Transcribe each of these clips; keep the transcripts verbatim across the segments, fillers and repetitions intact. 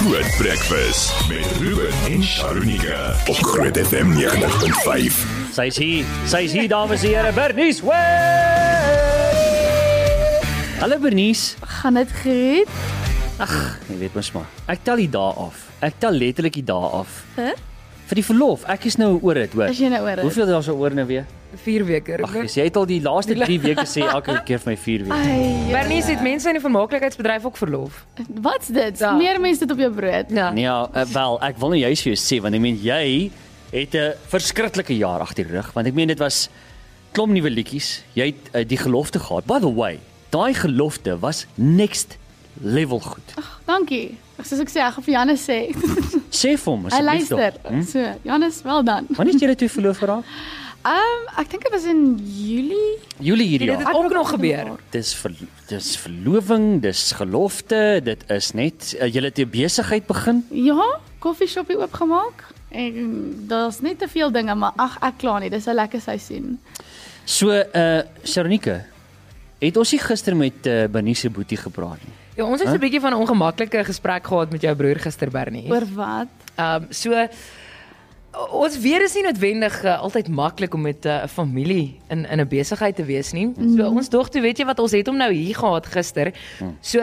Groot Breakfast met Ruben en Sharonika op Groot F M negentig punt vyf. Sy is hier, sy is hier, dames en here, Bernice Way! Hallo Bernice. Gaan dit goed? Ag, jy weet mos maar. Ek tel die dae af. Ek tel letterlik die dae af. Vir? Vir die verlof. Ek is nou oor dit, hoor. Is jy nou oor dit? Hoeveel dae is daar oor nou weer? Vier weke. Ag, jy het al die laaste drie weke sê elke keer vir my vier weke. Ai, Bernice het mense in die vermaaklikheidsbedryf ook verlof. wat's dit? Ja. Meer mense dit op jou brood. Ja. Nee, ja, uh, wel, ek wil nou juist vir jou sê, want ek meen, jy het 'n verskriklike jaar agter die rug, want ek meen, dit was klomp nuwe liedjies, jy het uh, die gelofte gehad. By the way, daai gelofte was next level goed. Ag, dankie. Soos ek sê, ek gaan vir Janus sê. Sê vir hom, Hy asseblief luister. tog. Hm? So, Janus, wel dan. Wanneer het julle twee verloof geraak? Um, ek dink dit was in Julie. Julie hierdie Het dit jaar. ook nog gebeur? Dis ver, dis verloving, dis gelofte, dit is net uh, julle het 'n besigheid begin. Ja, koffieshopie oopgemaak. En daar's net te veel dinge, maar ag, ek kla nie. Dis 'n lekker seisoen. So uh Sharonika, het ons nie gister met uh, Bernice Boetie gepraat nie. Ja, ons het 'n bietjie van 'n ongemaklike gesprek gehad met jou broer gister, Bernie. Oor wat? Ehm um, so ons weet is nie noodwendig uh, altyd maklik om met 'n uh, familie in in 'n besigheid te wees nie. Mm. So ons dog toe, weet jy wat, ons het hom nou hier gehad gister. Mm. So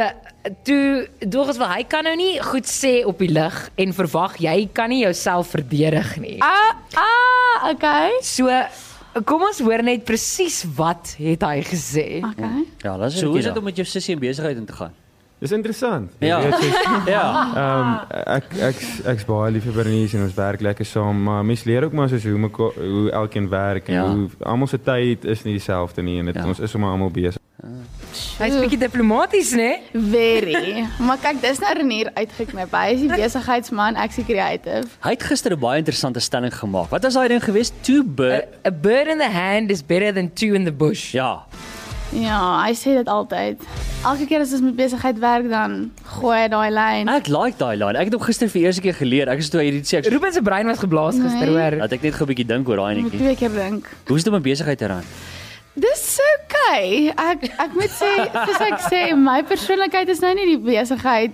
toe dog ons wel hy kan nou nie goed sê op die lig en verwag jy kan nie jouself verdedig nie. Ah, ah, okay. So kom ons hoor net presies wat het hy gesê. Okay. Ja, dis so hoe is dit om met jou sussie in besigheid in te gaan? Dis interessant. Jy Ja. weet, soos, Ja. Ehm ek ek ek's baie lief vir Bernice en ons werk lekker saam, maar mens leer ook maar soos hoe mekaar hoe elkeen werk en Ja. hoe almal se tyd is nie dieselfde nie en dit Ja. ons is sommer almal besig. Hy's bietjie diplomaties, né? Very. Maar kyk, dis nou Renier uitgeknip. Hy is die besigheidsman, ek's die creative. Hy het gister 'n baie interessante stelling gemaak. Wat was daai ding geweest? Two bird. A, a bird in the hand is better than two in the bush. Ja. Ja, hy sê dit altyd. Elke keer as ons met besigheid werk, dan gooi hy daai lyn. Ek like daai line. Ek het hom gister vir die eerste keer geleer. Ek is toe hy dit sê. Ek Ruben se brein was geblaas gister, Nee. hoor. dat ek net gou 'n bietjie dink oor daai Ek moet netjie. twee keer dink. Hoe is dit om 'n besigheid te ran? Dis okay. Ek ek moet sê, soos ek sê, my persoonlikheid is nou nie die besigheid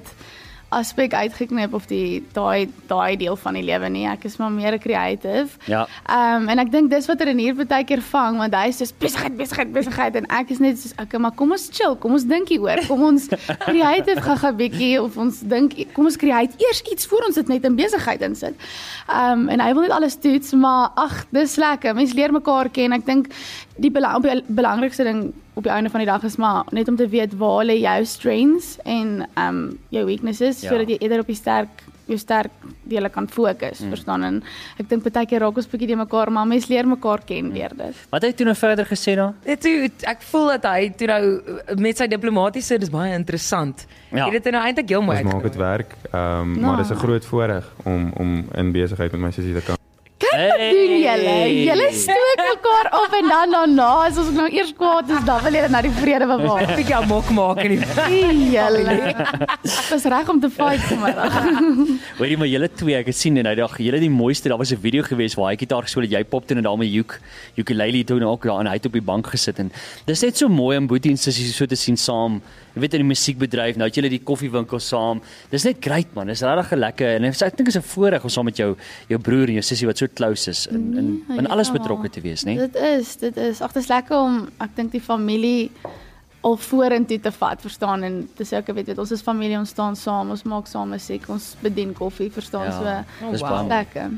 aspek uitgeknip of die daai daai deel van die lewe nie. Ek is maar meer 'n creative. Ja. Ehm um, en ek dink dis wat Renier baie keer vang, want hy is soos besigheid, besigheid, besigheid en ek is net soos okay, maar kom ons chill, kom ons dink hieroor. Kom ons creative gaga bietjie of ons dink kom ons create eers iets voor ons dit net in besigheid insit. Ehm um, en hy wil net alles toets, maar ag, dis lekker. Mense leer mekaar ken. Ek dink die bela die belangrikste ding op die einde van die dag is maar net om te weet waar lê jou strengths en ehm um, jou weaknesses Ja. sodat jy eerder op die sterk jou sterk dele kan fokus, mm. verstaan? En ek dink baie keer raak ons bietjie die mekaar, maar mense leer mekaar ken deur dit. Wat het hy toe nou verder gesê dan? Net toe ek voel dat hy toe nou met sy diplomatisiese, dis baie interessant. Ja. Jy het dit nou eintlik heel mooi Ons maak dit uitgewerk. werk. Ehm um, Nou. maar dis 'n groot voorreg om om in besigheid met my sussie te kan. Hey. Doen julle, julle stook mekaar op en dan daarna as ons nou eers kwaad is, dan wil julle na die vrede bewaar. 'n Bietjie amok maak in die Julle. Ek was reg om te fight vanmiddag. Hoorie, maar julle twee, ek het sien en nou dag, julle die mooiste, daar was 'n video geweest waar hy gitaar gespeel het, jy pop toe en daar met uke, ukulele toe en ook daar en hy het op die bank gesit en dis net so mooi om Boetie en Sissie so te sien saam. Jy weet in die musiekbedryf, nou het julle die koffiewinkel saam. Dis net great man, dis regtig lekker en ek dink is 'n voorreg om saam met jou jou broer en jou sussie wat so close is in in, in alles Ja. betrokke te wees, né? Dit is, dit is. Ag, dit is lekker om ek dink die familie al vorentoe te vat, verstaan en te sê ek weet weet ons is familie, ons staan saam, ons maak saam musiek, ons bedien koffie, verstaan Ja, so. dis wow. baie mooi. Lekker.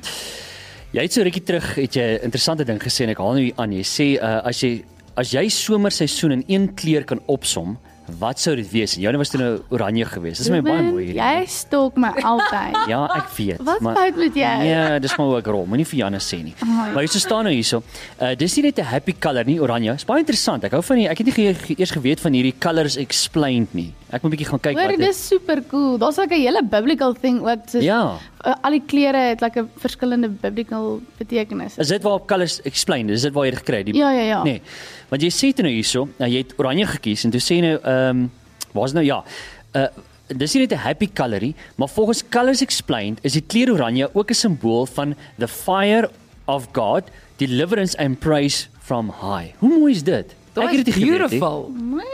Jy het so rukkie terug het jy 'n interessante ding gesê en ek haal nou hier aan. Jy sê uh, as jy as jy somerseisoen in een kleur kan opsom, wat sou dit wees? Joune was toe nou oranje geweest. Dis my baie Ruben, mooi hierdie. Jy stalk my altyd. Ja, ek weet. Wat fout met jou? Nee, dis maar ook rol. Moenie vir Janus sê nie. Maar hier so staan nou hierso. Uh dis nie net 'n happy color nie, oranje. Dis baie interessant. Ek hou van die ek het nie ge, ge, eers geweet van hierdie colors explained nie. Ek moet 'n bietjie gaan kyk Hoor, wat dit dit. is super cool. Daar's like 'n hele biblical thing ook. Soos, Ja. uh, al die kleure het like 'n verskillende biblical betekenis. Is dit waar op colors explained? Is dit waar jy dit gekry het? Die- Ja, ja, ja. Nee. Want jy sê dit nou hierso, nou jy het oranje gekies en toe sê nou ehm um, waar's nou ja. Uh dis nie net 'n happy colorie, maar volgens Colors Explained is die kleur oranje ook 'n simbool van the fire of God, deliverance and praise from high. Hoe mooi is dit? Dit Ek het is dit nie geweet nie. beautiful. Nee,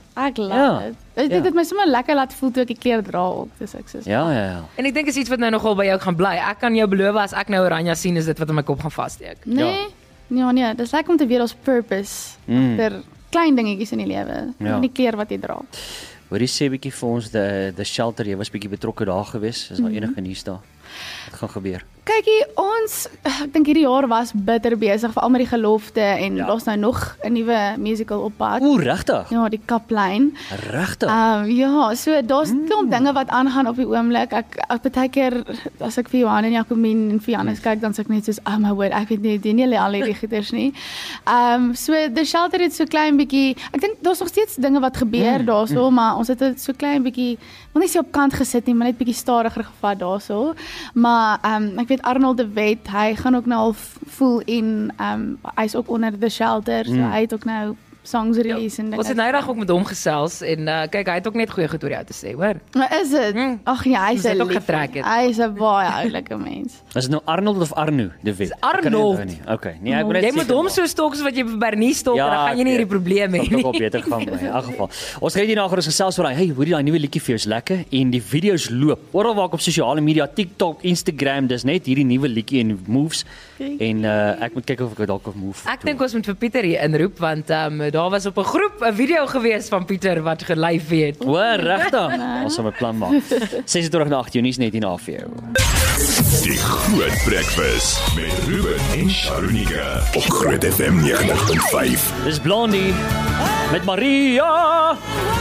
Ek Ja, love dit. Dit ja. het my sommer lekker laat voel toe ek die klere dra ook. Dis ek sê. Ja, ja, ja. En ek dink is iets wat nou nogal by jou gaan bly. Ek kan jou beloof as ek nou Oranje sien, is dit wat in my kop gaan vassteek. Nee. Ja, nee, dis lekker om te weet ons purpose Mm. ter klein dingetjies in die lewe. Ja. Ja. Die klere wat jy dra. Hoorie sê bietjie vir ons the the shelter, jy was bietjie betrokke daar gewees. Is daar enige nuus daar? Wat gaan gebeur? Kykie, ons ek dink hierdie jaar was bitter besig veral met die gelofte en Ja. daar's nou nog 'n nuwe musical op pad. Ooh, regtig? Ja, die Kaplein. Regtig? Ehm um, ja, so daar's mm. klomp dinge wat aangaan op die oomblik. Ek ek baie keer as ek vir Johan en Jacomien en vir Janus kyk, dan sê ek net soos, "Oh my word, ek weet nie doen julle al hierdie goeders nie." Ehm um, so the shelter het so klein bietjie. Ek dink daar's nog steeds dinge wat gebeur mm. daarso, mm. maar ons het dit so klein bietjie, wil nie sê op kant gesit nie, maar net bietjie stadiger gevat daarso. Maar ehm um, ek weet Arnold de Wet, hy gaan ook nou al voel in ehm um, hy's ook onder the shelter, so Mm. hy het ook nou songs release en dinge. Ons het nou reg ook met hom gesels en uh, kyk, hy het ook net goeie goed oor jou te sê, hoor. Maar is dit? Mm. Ag ja, hy's Ons het 'n ook lief- getrek het. Hy is 'n baie oulike mens. Is dit nou Arnold of Arno de Wet? Dis Arnold. Ek kan nie onthou nie. Okay. Nee, ek moet net Jy moet seker hom maak. so stok soos wat jy vir Bernie stok, ja, dan gaan jy nie hierdie probleem hê Dit nie. ook beter gaan by. In elk geval. Ons gaan hierna ons gesels oor daai, hey, hoorie daai nuwe liedjie vir jou is lekker en die video's loop. Oral waar ek op sosiale media, TikTok, Instagram, dis net hierdie nuwe liedjie en moves. En uh, ek moet kyk of ek dalk 'n move. Ek dink ons moet vir Pieter hier inroep want ehm um, daar was op 'n groep 'n video gewees van Pieter wat gelive het. O, regtig? Ons sal 'n plan maak. ses uur na agt Junie is net hier na vir jou. Die Groot Breakfast met Ruben en Sharunika op Groot F M negentig punt vyf. Dis Blondie met Maria.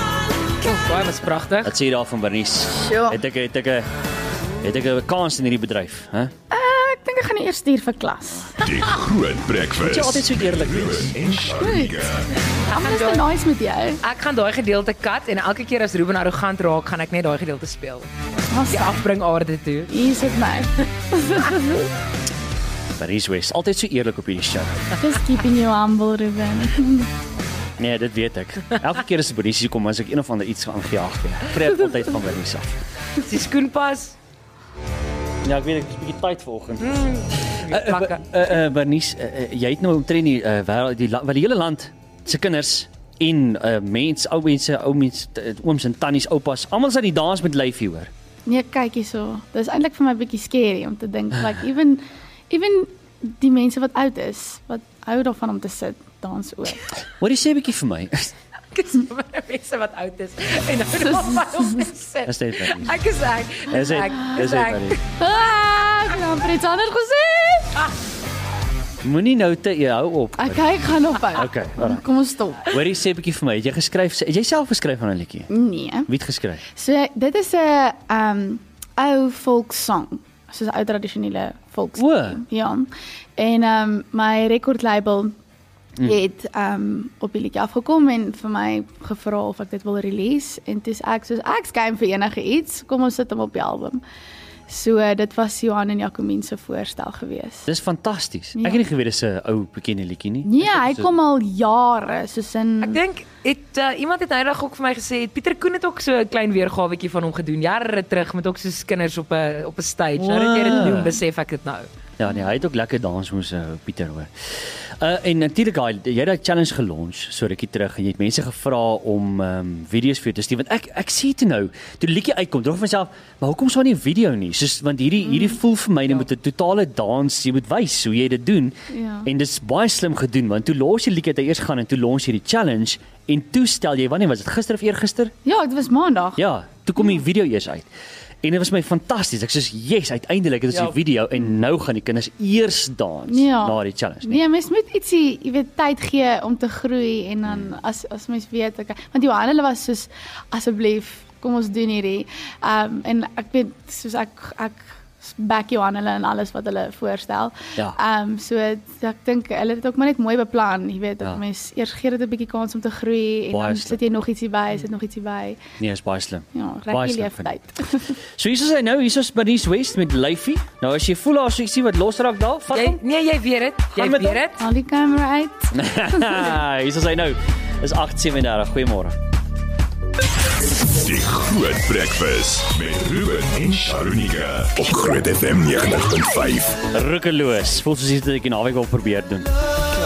Oh, baie was pragtig. Wat sê jy daar van Bernice? Ja. Het ek het ek 'n het ek 'n kans in hierdie bedryf, hè? Ek dink ek gaan eers stuur vir klas. Die Groot Breakfast. Jy altyd so eerlik wees. Ruben en Sharunika. Ek is te nice met jou. Ek gaan daai gedeelte kat en elke keer as Ruben arrogant raak, gaan ek net daai gedeelte speel. Die afbring aarde toe. Hier sit my. Bernice West, altyd so eerlik op hierdie show. Just keeping you humble, Ruben. Nee, dit weet ek. Elke keer as Bernice hier kom, as ek een of ander iets gaan gejaag het. Vreet altyd van Bernice af. Dis die skoenpas. Ja, ek weet ek is 'n bietjie tyd vanoggend. Plakke. Uh, uh, Bernice, uh, uh, jy het nou omtrent die uh, wêreld die, la- wel die hele land se kinders en uh, mense, ou mense, ou mense, t- ooms en tannies, oupas, almal sit die dans met lyfie hoor. Nee, kyk hierso. Dis eintlik vir my 'n bietjie scary om te dink like even even die mense wat oud is, wat hou daarvan om te sit dans ook. Wat jy sê 'n bietjie vir my. Ek is sommer mense wat oud is en nou nog maar op sit. Is dit Bernice? Ek is ek. Is dit? ek, Is dit ek. Bernice? Ah, ek het amper iets anders gesê. Moenie nou te jy hou op. Ek ek gaan ophou. Okay, alright. Kom ons stop. Hoor jy sê 'n bietjie vir my, het jy geskryf, het jy self geskryf aan 'n liedjie? Nee. Wie het geskryf? So dit is 'n um ou volkssong. Soos 'n ou tradisionele volkssong. Ja. En um my rekordlabel het um op die liedjie afgekom en vir my gevra of ek dit wil release en dis ek soos ek skyn vir enige iets, kom ons sit hom op die album. So dit was Johan en Jacomien se voorstel gewees. Dis fantasties. Ja. Ek het nie geweet dis 'n ou bekende liedjie nie. Nee, hy kom al jare soos in Ek dink het uh, iemand het eendag ook vir my gesê, Pieter Koen het ook so 'n klein weergawetjie van hom gedoen jare terug met ook so kinders op 'n op 'n stage. Nou dat jy dit Wow. doen, besef ek dit nou. Ja, nee, hy het ook lekker dans moes uh, Pieter hoor. Uh en natuurlik hy jy het daai challenge gelunch so rukkie terug en jy het mense gevra om ehm um, video's vir jou te stuur want ek ek sien dit nou toe die liedjie uitkom, dink ek vir myself, maar hoekom sou nie 'n video nie? Soos want hierdie hierdie voel vir my net met 'n totale dans, jy moet wys hoe jy dit doen. Ja. En dis baie slim gedoen want toe los jy die liedjie uit eers gaan en toe los jy die challenge en toe stel jy wanneer was dit gister of eergister? Ja, dit was maandag. Ja, toe kom die video eers uit. En dit was my fantasties. Ek sê yes, uiteindelik het ons Ja. die video en nou gaan die kinders eers dans Ja. na die challenge. Nee. Nee, mens moet ietsie, jy weet, tyd gee om te groei en dan as as mens weet, okay, want Johan hulle was soos asseblief, kom ons doen hierdie. Um en ek weet soos ek ek back Johan hulle en alles wat hulle voorstel. Ja. Um so ek dink hulle het ook maar net mooi beplan, jy weet, dat Ja. mens eers gee dit 'n bietjie kans om te groei en Baie dan slim. sit jy nog ietsie by, sit nog ietsie by. Nee, is baie slim. Ja, Baie rek jy slim leef van tyd. So hier is hy nou, hier is Bernice West met Lyfie. Nou as jy voel daar so ietsie wat losraak daar, vat Jy hom. nee, jy weet dit. Jy Gaan met weet hom. dit. Al die camera uit. Hier is hy nou. Is agt ses eenendertig. Goeiemôre. Die Groot Breakfast met Ruben en Sharunika op Groot F M negentig punt vyf. Rukkeloos. Voel soos iets wat ek in naweek wil probeer doen.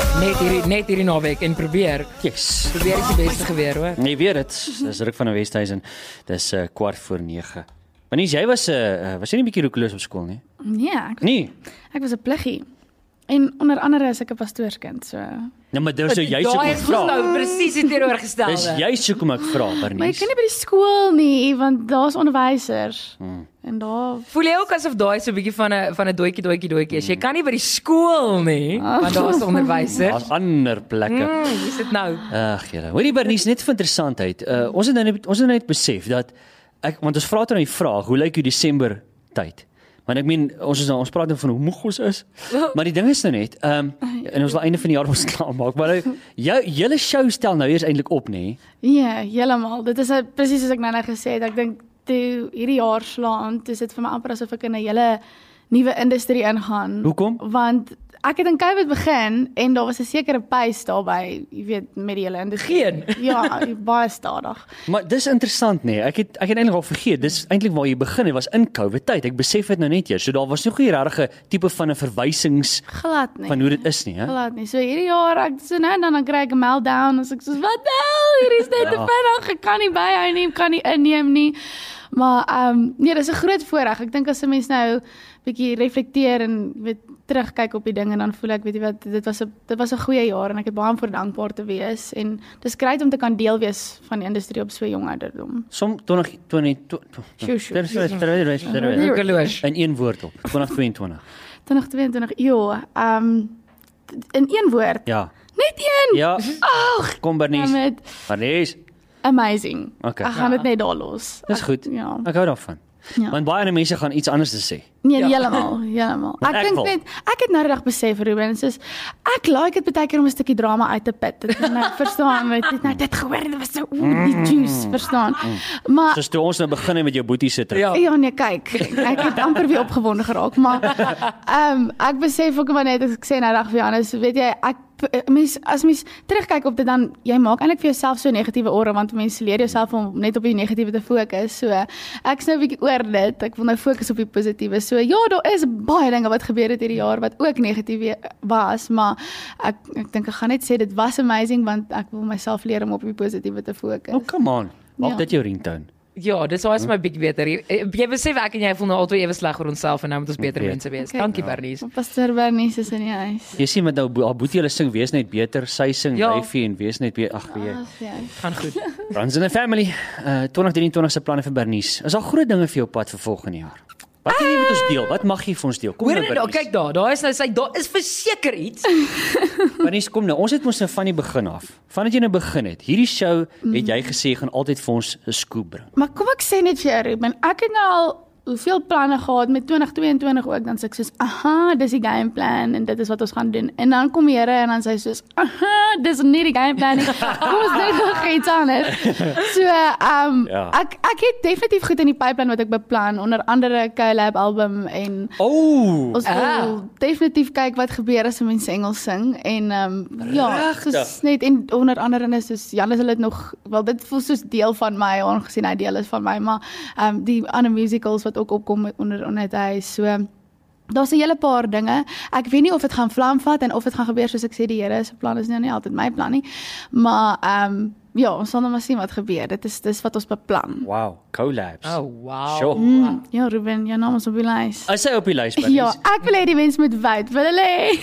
net hierdie net hierdie naweek en probeer. Yes. Probeer is die beste geweer, hoor. Nee, weet dit. Dis Ruk van die Westhuizen. Dis uh, kwart voor nege. Bernice, jy was uh, was jy nie 'n bietjie roekeloos op skool nie? Nee, ek was, Nee. ek was 'n pluggie. En onder andere is ek 'n pastoorskind, so. Nou, maar dis so jy sou Daai kom is vra. nou presies die teenoorgestelde. Dis jy sou kom ek vra, Maar ek Bernice. kan nie by die skool nie, want daar's onderwysers. Hmm. En daar Voel jy ook asof daai so 'n bietjie van 'n van 'n doetjie doetjie doetjie is. Jy kan nie by die skool nie, want daar is onderwysers. Daar's ander plekke. Mm, wie sit nou? Ag, julle. Hoorie Bernice, net vir interessantheid. Uh, ons het nou net, ons het nou net besef dat ek want ons vra dan die vraag, hoe lyk jou Desember tyd? Want ek meen ons is nou ons praat nou van hoe moeg ons is. Maar die ding is nou net, ehm um, en ons wil einde van die jaar ons klaar maak, maar nou, jou julle show stel nou eers eintlik op, nê? ja, heeltemal. Dit is a- presies soos ek nou net gesê het. Ek dink toe hierdie jaar slaan, dis dit vir my amper asof ek in 'n hele nuwe industrie ingaan. Hoekom? Want ek het in COVID begin en daar was 'n sekere pace daarbey, jy weet, met die hele industrie. Geen. Ja, baie stadig. Maar dis interessant nê. Ek het ek het eintlik al vergeet. Dis eintlik waar jy begin het was in COVID tyd. Ek besef dit nou net eers. So daar was nog nie regtig 'n tipe van 'n verwysings Glad nie. van hoe dit is nie, hè? Glad nie. So hierdie jaar, ek so nou en dan dan kry ek 'n meltdown as ek soos wat nou, hier is net te Ja. vinnig, ek kan nie byhou nie, kan nie inneem nie. Maar ehm um, nee, dis 'n groot voorreg. Ek dink as 'n mens nou bietjie reflekteer en weet terugkyk op die dinge, dan voel ek weet jy wat, dit was 'n dit was 'n goeie jaar en ek het baie om voor dankbaar te wees en dis great om te kan deel wees van die industrie op so jong ouderdom. Som twintig twintig Sjoe, sjoe. Roekeloos. in een woord op. twintig tweeëntwintig. twintig tweeëntwintig, ja, ehm um, in een woord. Ja. Net een. Ja. Ag, Kom Bernice. met Bernice. amazing. Okay. Ek gaan dit net daar los. Dis Ek- goed. Ja. Ek hou daarvan. Ja. Want baie ander mense gaan iets anders te sê. Nee, Ja. heeltemal, heeltemal. Want Ek ek dink wil. net ek het nou reg besef Ruben, soos ek like dit baie keer om 'n stukkie drama uit te pit. Dit nou verstaan, weet jy, nou dit gehoor, dit was so oeh, die juice, verstaan. Maar Soos toe ons nou begin het met jou boetie se terug. Ja. ja, nee, kyk, ek het amper weer opgewonde geraak, maar ehm um, ek besef ook maar net as ek sê nou reg vir Janus, weet jy, ek mens as mens terugkyk op dit dan jy maak eintlik vir jouself so 'n negatiewe aura want mense leer jouself om net op die negatiewe te fokus. So ek's nou 'n bietjie oor dit. Ek wil nou fokus op die positiewe. So ja, daar is baie dinge wat gebeur het hierdie jaar wat ook negatief was, maar ek ek dink ek gaan net sê dit was amazing want ek wil myself leer om op die positiewe te fokus. Oh, come on. Maak Ja. dit jou ringtone. Ja, dis is my bietjie beter. Jy, jy besef ek en jy voel nou albei ewe sleg oor onsself en nou moet ons beter weet. mense wees. Okay. Dankie Bernice. Pastor Bernice is in die huis. Jy sien met nou haar boetie hulle sing wees net beter, sy sing Ja. lyfie en wees net beter. Ag weet. Ag, ja. Gaan goed. Friends in the family. Uh twintig drieëntwintig se planne vir Bernice. Is daar groot dinge vir jou pad vir volgende jaar? Wat kan jy met ons deel? Wat mag jy vir ons deel? Kom Hoor nou net, nou, Bernice. kyk daar, daar is nou sy daar is verseker iets. Bernice, kom nou. Ons het mos nou van die begin af. Vandat jy nou begin het. Hierdie show het jy gesê jy gaan altyd vir ons 'n scoop bring. Maar kom ek sê net vir jou Ruben, ek het nou al hoeveel planne gehad met twintig tweeëntwintig ook, dan sê ek soos, aha, dis die game plan en dit is wat ons gaan doen. En dan kom die Here en dan sê hy soos, aha, dis nie die game plan nie. Kom ons doen nog iets anders. So, ehm um, Ja. ek ek het definitief goed in die pipeline wat ek beplan, onder andere Collab album en Oh. ons wil Ah. definitief kyk wat gebeur as mense Engels sing en ehm um, ja, Regtig? soos net en onder andere is soos Janus hulle dit nog wel dit voel soos deel van my aangesien hy deel is van my, maar ehm um, die ander musicals wat ook opkom onder onder het hy so daar's 'n hele paar dinge. Ek weet nie of dit gaan vlam vat en of dit gaan gebeur soos ek sê die Here se plan is nou nie altyd my plan nie. Maar ehm um, ja, ons sal nou maar sien wat gebeur. Dit is dis wat ons beplan. Wow, collabs. Oh wow. Sure. Mm, ja, Ruben, jou naam is op die lys. Is hy op die lys Bernice? Ja, ek wil hê die mense moet weet. Wil hulle hê?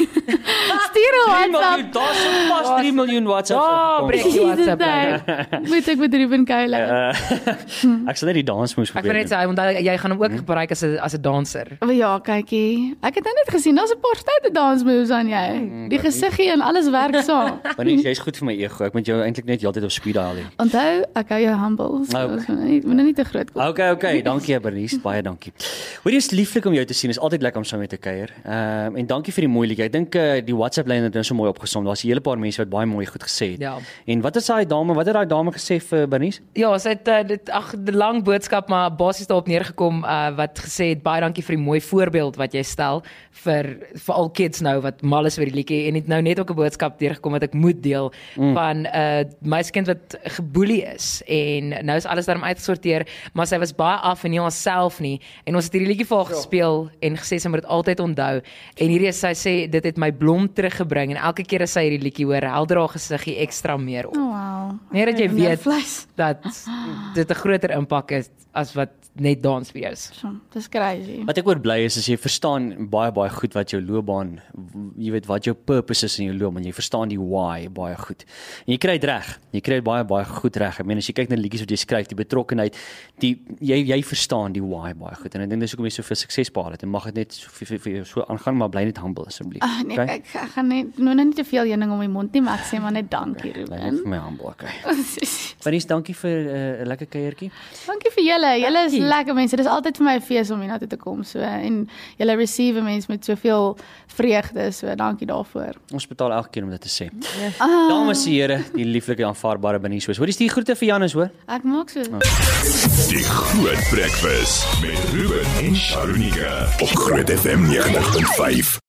Stuur 'n drie miljoen, WhatsApp. daar is pas drie miljoen WhatsApps. Ja, opgekom. breek die WhatsApp lyn. Moet ek met Ruben Koula? Uh, ek sal net die dans moes Ek probeer. wil net sê want jy gaan hom ook gebruik as 'n as 'n danser. O ja, kykie. Ek het nou net gesien daar's 'n paar stoute dance moves aan jou. Die gesiggie en alles werk saam. Bernice, jy's goed vir my ego. Ek moet jou eintlik net heeltyd op speed dial hê. Onthou, ek hou jou humble. So, Okay. so nie, moet nou nie te groot kom. Okay, okay, dankie Bernice, baie dankie. Hoorie, is lieflik om jou te sien. Is altyd lekker om saam met te kuier. Ehm um, en dankie vir die mooi liedjie. Ek dink uh, die WhatsApp lyn het nou so mooi opgesom. Daar's 'n hele paar mense wat baie mooi goed gesê het. Ja. En wat het daai dame, wat het daai dame gesê vir Bernice? Ja, sy het uh, dit ag 'n lang boodskap maar basies daarop neergekom uh, wat gesê het baie dankie vir die mooi voorbeeld wat jy stel vir vir al kids nou wat mal is oor die liedjie en het nou net ook 'n boodskap deurgekom wat ek moet deel mm. van 'n uh, meisiekind wat geboelie is en nou is alles daarom uitgesorteer, maar sy was baie af en nie haarself nie en ons het hierdie liedjie vir haar gespeel en gesê sy moet dit altyd onthou en hierdie is sy sê dit het my blom teruggebring en elke keer as sy hierdie liedjie hoor, helder haar gesiggie ekstra meer op. Oh, wow. Net dat jy weet Vleis. dat dit 'n groter impak is as wat net dans vir jou is. So, dis crazy. Wat ek oor bly is, is jy verstaan baie baie goed wat jou loopbaan, jy weet wat jou purpose is in jou loopbaan, jy verstaan die why baie goed. En jy kry dit reg. Jy kry dit baie baie goed reg. Ek meen as jy kyk na liedjies wat jy skryf, die betrokkenheid, die jy jy verstaan die why baie goed. En ek dink dis hoekom jy soveel sukses behaal het en mag dit net so vir, vir, vir jou so aangaan, maar bly net humble asseblief. Ah, nee, Okay? ek, ek gaan net nou net nie te veel heuning om my mond nie, maar ek sê maar net dankie, Bly net Ruben. vir my humble, okay. Vannies, dankie vir 'n uh, lekker kuiertjie. Dankie vir julle. Julle is Dankie. lekker mense. Dit is altyd vir my 'n fees om hiernatoe te kom so en julle receive mense met soveel vreugde. So dankie daarvoor. Ons betaal elke keer om dit te sê. Ah, Dames en here, die lieflike aanvaarbare binne soos. Hoor jy die groete vir Janus hoor? ek maak so. Die Groot Breakfast met Ruben en Sharunika op Groot F M ninety point five.